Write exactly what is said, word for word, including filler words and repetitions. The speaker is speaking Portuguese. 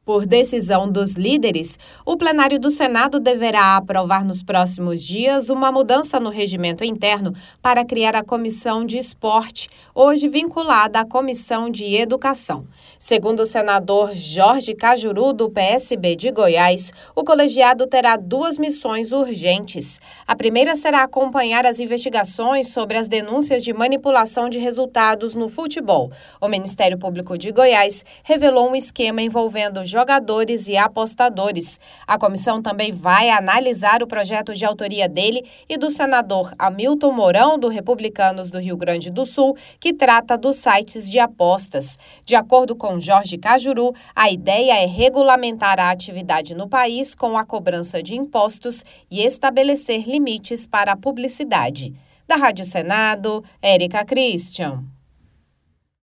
Por decisão dos líderes, o plenário do Senado deverá aprovar nos próximos dias uma mudança no regimento interno para criar a Comissão de Esporte, hoje vinculada à Comissão de Educação. Segundo o senador Jorge Cajuru, do P S B de Goiás, o colegiado terá duas missões urgentes. A primeira será acompanhar as investigações sobre as denúncias de manipulação de resultados no futebol. O Ministério Público de Goiás revelou um esquema envolvendo jogadores e apostadores. A comissão também vai analisar o projeto de autoria dele e do senador Hamilton Mourão, do Republicanos do Rio Grande do Sul, que trata dos sites de apostas. De acordo com Jorge Cajuru, a ideia é regulamentar a atividade no país com a cobrança de impostos e estabelecer limites para a publicidade. Da Rádio Senado, Érica Christian.